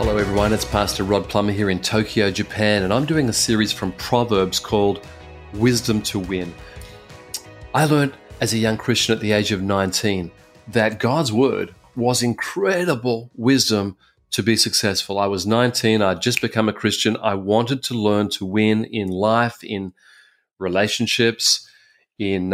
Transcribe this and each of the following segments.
Hello everyone, it's Pastor Rod Plummer here in Tokyo, Japan, and I'm doing a series from Proverbs called Wisdom to Win. I learned as a young Christian at the age of 19 that God's Word was incredible wisdom to be successful. I was 19, I'd just become a Christian. I wanted to learn to win in life, in relationships, in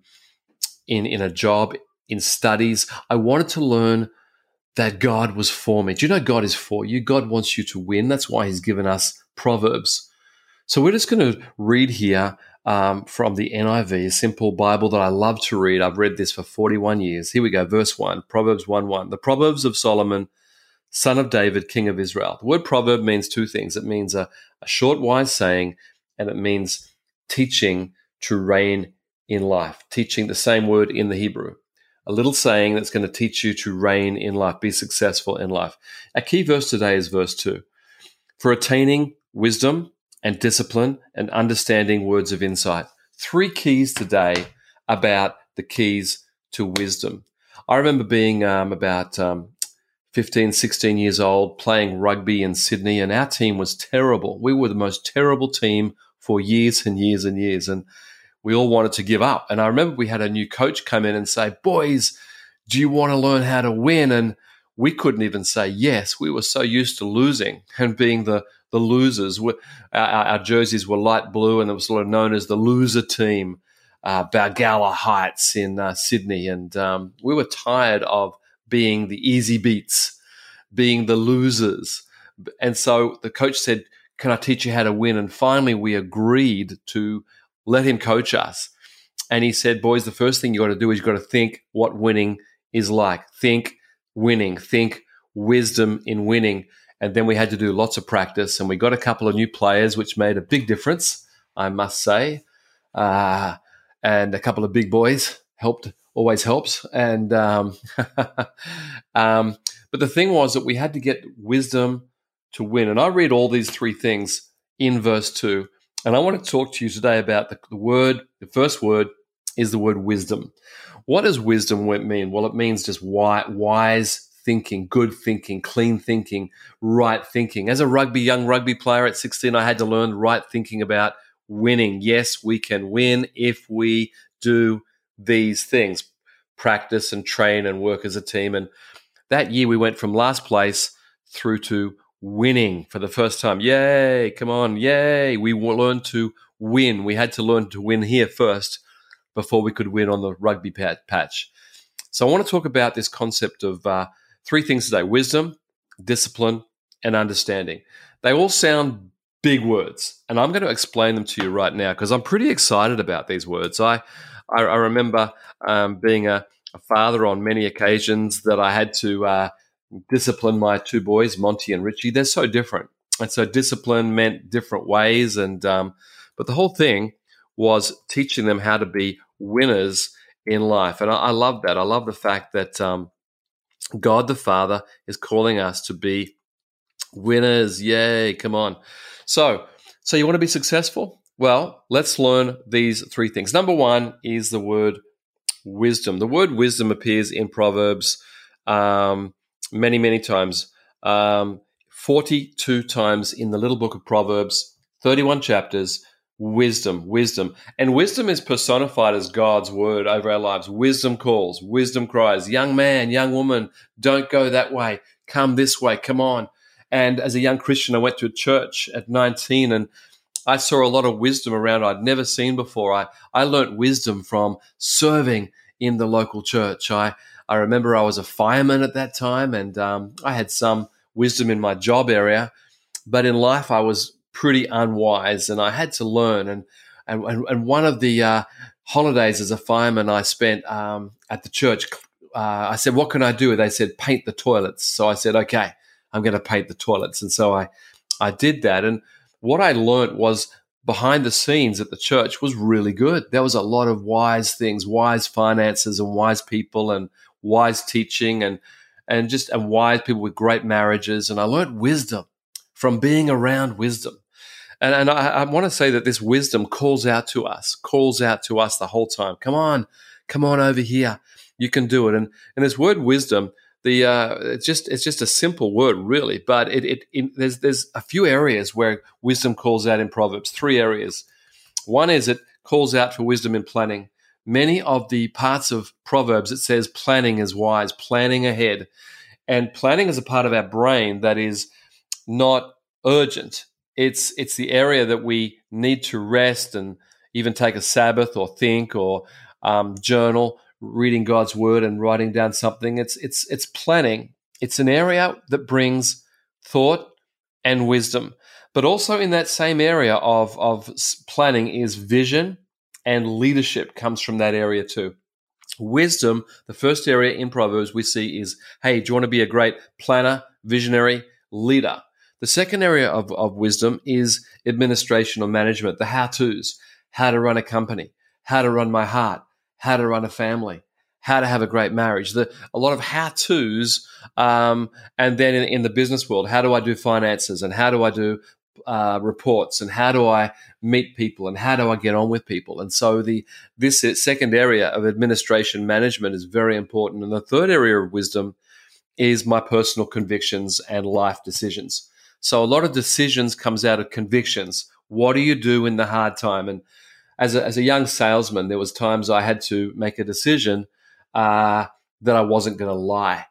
a job, in studies. I wanted to learn that God was for me. Do you know God is for you? God wants you to win. That's why He's given us Proverbs. So we're just going to read here from the NIV, a simple Bible that I love to read. I've read this for 41 years. Here we go, verse 1, Proverbs 1:1. The Proverbs of Solomon, son of David, king of Israel. The word proverb means two things. It means a short, wise saying, and it means teaching to reign in life. Teaching, the same word in the Hebrew. A little saying that's going to teach you to reign in life, be successful in life. Our key verse today is verse 2. For attaining wisdom and discipline and understanding words of insight. 3 keys today about the keys to wisdom. I remember being about 15, 16 years old, playing rugby in Sydney, and our team was terrible. We were the most terrible team for years and years and years, and we all wanted to give up. And I remember we had a new coach come in and say, boys, do you want to learn how to win? And we couldn't even say yes. We were so used to losing and being the losers. Our jerseys were light blue, and it was sort of known as the loser team, Balgowlah Heights in Sydney. And we were tired of being the easy beats, being the losers. And so the coach said, can I teach you how to win? And finally we agreed to let him coach us. And he said, boys, the first thing you got to do is you got to think what winning is like. Think winning. Think wisdom in winning. And then we had to do lots of practice, and we got a couple of new players, which made a big difference, I must say. And a couple of big boys always helps. And but the thing was that we had to get wisdom to win. And I read all these 3 things in verse 2. And I want to talk to you today about the word. The first word is the word wisdom. What does wisdom mean? Well, it means just wise thinking, good thinking, clean thinking, right thinking. As a young rugby player at 16, I had to learn right thinking about winning. Yes, we can win if we do these things, practice and train and work as a team. And that year we went from last place through to winning for the first time. Yay, come on, yay. We learned to win. We had to learn to win here first before we could win on the rugby patch. So I want to talk about this concept of 3 things today: wisdom, discipline, and understanding. They all sound big words, and I'm going to explain them to you right now because I'm pretty excited about these words. I remember being a father on many occasions that I had to discipline my 2 boys, Monty and Richie. They're so different. And so discipline meant different ways. And but the whole thing was teaching them how to be winners in life. And I love that. I love the fact that God the Father is calling us to be winners. Yay, come on. So you want to be successful? Well, let's learn these 3 things. Number 1 is the word wisdom. The word wisdom appears in Proverbs many, many times, 42 times in the little book of Proverbs, 31 chapters, wisdom. And wisdom is personified as God's word over our lives. Wisdom calls, wisdom cries, young man, young woman, don't go that way, come this way, come on. And as a young Christian, I went to a church at 19, and I saw a lot of wisdom around I'd never seen before. I learnt wisdom from serving in the local church. I remember I was a fireman at that time, and I had some wisdom in my job area, but in life I was pretty unwise, and I had to learn. And one of the holidays as a fireman I spent at the church, I said, what can I do? They said, paint the toilets. So I said, okay, I'm going to paint the toilets. And so I did that. And what I learned was behind the scenes at the church was really good. There was a lot of wise things, wise finances and wise people and wise teaching and wise people with great marriages. And I learned wisdom from being around wisdom. And I want to say that this wisdom calls out to us the whole time. Come on over here. You can do it. And this word wisdom, It's just a simple word, really, but there's a few areas where wisdom calls out in Proverbs. 3 areas. One is it calls out for wisdom in planning. Many of the parts of Proverbs, it says planning is wise, planning ahead. And planning is a part of our brain that is not urgent. It's the area that we need to rest and even take a Sabbath or think or journal, reading God's word and writing down something. It's planning. It's an area that brings thought and wisdom. But also in that same area of planning is vision, and leadership comes from that area too. Wisdom, the first area in Proverbs we see is, hey, do you want to be a great planner, visionary, leader? The second area of wisdom is administration or management, the how-tos, how to run a company, how to run my heart, how to run a family, how to have a great marriage. A lot of how-tos, and then in the business world, how do I do finances and how do I do reports and how do I meet people and how do I get on with people? And so this second area of administration management is very important. And the third area of wisdom is my personal convictions and life decisions. So a lot of decisions comes out of convictions. What do you do in the hard time? And as a young salesman, there was times I had to make a decision that I wasn't going to lie,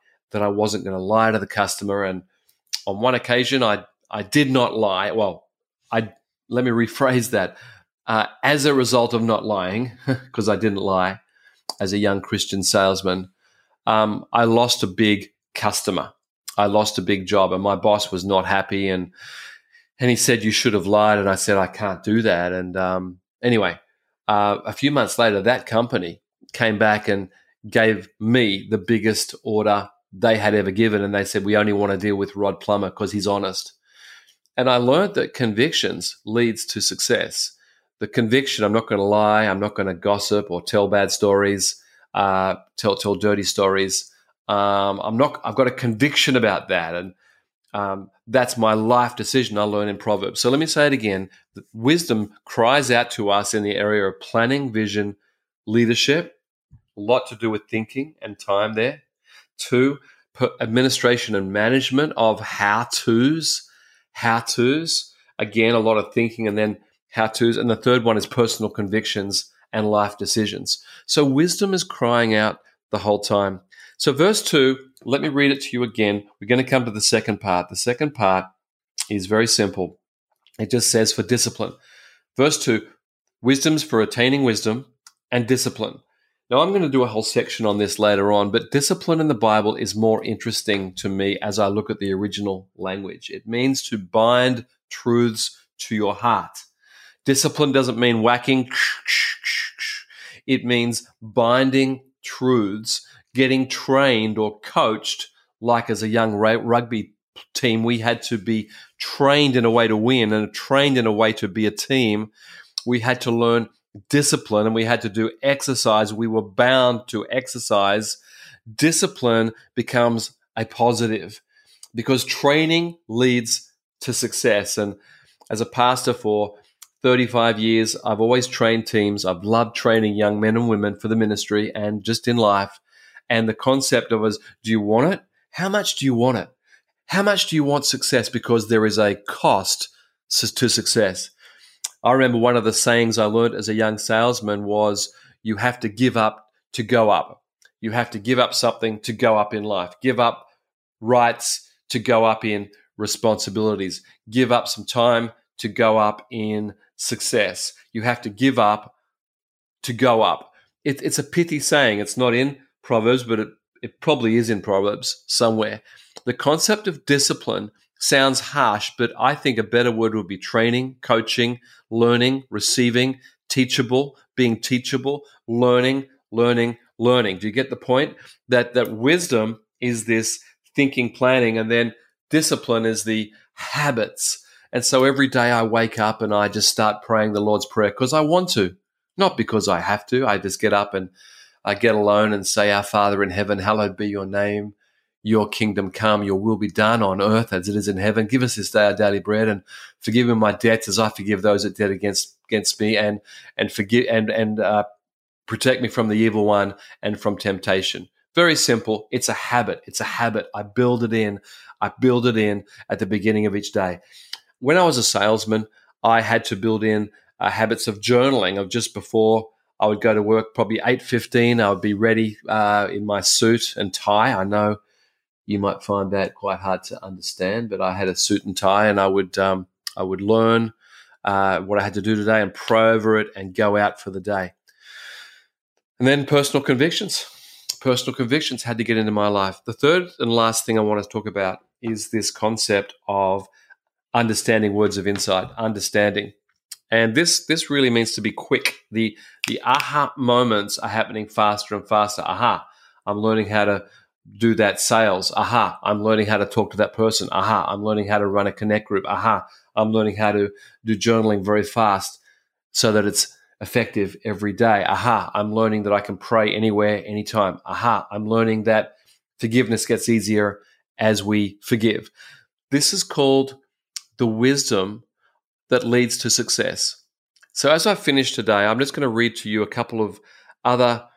to the customer. And on one occasion, I did not lie. Well, let me rephrase that. As a result of not lying, because I didn't lie as a young Christian salesman, I lost a big customer. I lost a big job, and my boss was not happy. And he said, "You should have lied." And I said, "I can't do that." And anyway, a few months later, that company came back and gave me the biggest order they had ever given. And they said, "We only want to deal with Rod Plummer because he's honest." And I learned that convictions leads to success. The conviction, I'm not going to lie, I'm not going to gossip or tell bad stories, tell dirty stories. I've got a conviction about that. And that's my life decision I learned in Proverbs. So let me say it again. Wisdom cries out to us in the area of planning, vision, leadership, a lot to do with thinking and time there. 2, administration and management of how-tos. Again, a lot of thinking and then how-tos. And the third one is personal convictions and life decisions. So wisdom is crying out the whole time. So verse 2, let me read it to you again. We're going to come to the second part. The second part is very simple. It just says for discipline. Verse 2, wisdom's for attaining wisdom and discipline. Now, I'm going to do a whole section on this later on, but discipline in the Bible is more interesting to me as I look at the original language. It means to bind truths to your heart. Discipline doesn't mean whacking. It means binding truths, getting trained or coached. Like as a young rugby team, we had to be trained in a way to win and trained in a way to be a team. We had to learn discipline and we had to do exercise. We were bound to exercise. Discipline becomes a positive because training leads to success. And as a pastor for 35 years, I've always trained teams. I've loved training young men and women for the ministry and just in life. And the concept of is, do you want it? How much do you want it? How much do you want success? Because there is a cost to success. I remember one of the sayings I learned as a young salesman was, you have to give up to go up. You have to give up something to go up in life. Give up rights to go up in responsibilities. Give up some time to go up in success. You have to give up to go up. It's a pithy saying. It's not in Proverbs, but it probably is in Proverbs somewhere. The concept of discipline sounds harsh, but I think a better word would be training, coaching, learning, receiving, teachable, being teachable, learning. Do you get the point? That wisdom is this thinking, planning, and then discipline is the habits. And so every day I wake up and I just start praying the Lord's Prayer because I want to, not because I have to. I just get up and I get alone and say, Our Father in heaven, hallowed be your name. Your kingdom come, your will be done on earth as it is in heaven. Give us this day our daily bread, and forgive me my debts as I forgive those that debt against me, and forgive and protect me from the evil one and from temptation. Very simple. It's a habit. It's a habit. I build it in. I build it in at the beginning of each day. When I was a salesman, I had to build in habits of journaling of just before I would go to work, probably 8:15. I would be ready in my suit and tie. I know you might find that quite hard to understand, but I had a suit and tie, and I would learn what I had to do today and pray over it and go out for the day. And then personal convictions. Personal convictions had to get into my life. The third and last thing I want to talk about is this concept of understanding words of insight, understanding. And this really means to be quick. The aha moments are happening faster and faster. Aha, I'm learning how to do that sales. Aha, I'm learning how to talk to that person. Aha, I'm learning how to run a connect group. Aha, I'm learning how to do journaling very fast so that it's effective every day. Aha, I'm learning that I can pray anywhere, anytime. Aha, I'm learning that forgiveness gets easier as we forgive. This is called the wisdom that leads to success. So as I finish today, I'm just going to read to you a couple of other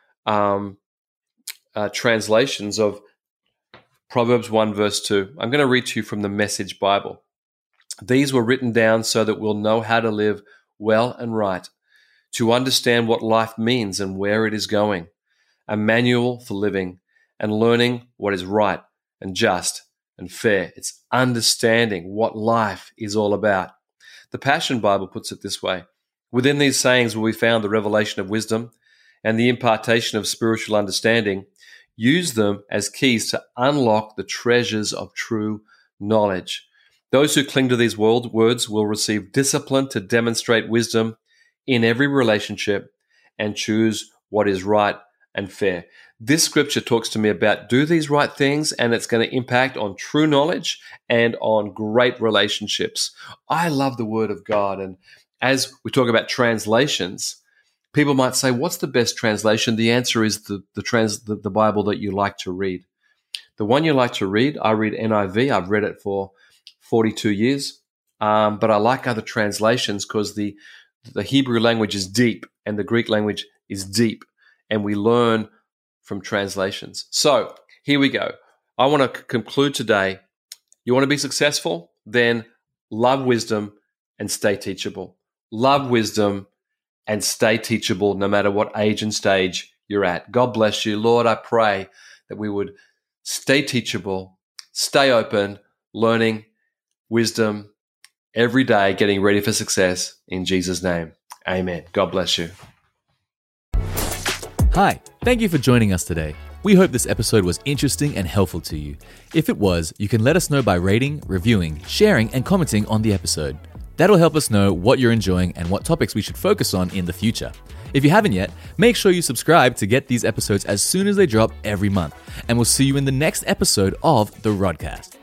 translations of Proverbs 1 verse 2. I'm going to read to you from the Message Bible. These were written down so that we'll know how to live well and right, to understand what life means and where it is going, a manual for living and learning what is right and just and fair. It's understanding what life is all about. The Passion Bible puts it this way: within these sayings will be found the revelation of wisdom and the impartation of spiritual understanding. Use them as keys to unlock the treasures of true knowledge. Those who cling to these words will receive discipline to demonstrate wisdom in every relationship and choose what is right and fair. This scripture talks to me about do these right things, and it's going to impact on true knowledge and on great relationships. I love the Word of God. And as we talk about translations, people might say, what's the best translation? The answer is the Bible that you like to read. The one you like to read, I read NIV. I've read it for 42 years. But I like other translations because the Hebrew language is deep and the Greek language is deep, and we learn from translations. So here we go. I want to conclude today. You want to be successful? Then love wisdom and stay teachable. Love wisdom and stay teachable no matter what age and stage you're at. God bless you. Lord, I pray that we would stay teachable, stay open, learning wisdom every day, getting ready for success in Jesus' name. Amen. God bless you. Hi, thank you for joining us today. We hope this episode was interesting and helpful to you. If it was, you can let us know by rating, reviewing, sharing, and commenting on the episode. That'll help us know what you're enjoying and what topics we should focus on in the future. If you haven't yet, make sure you subscribe to get these episodes as soon as they drop every month. And we'll see you in the next episode of The Rodcast.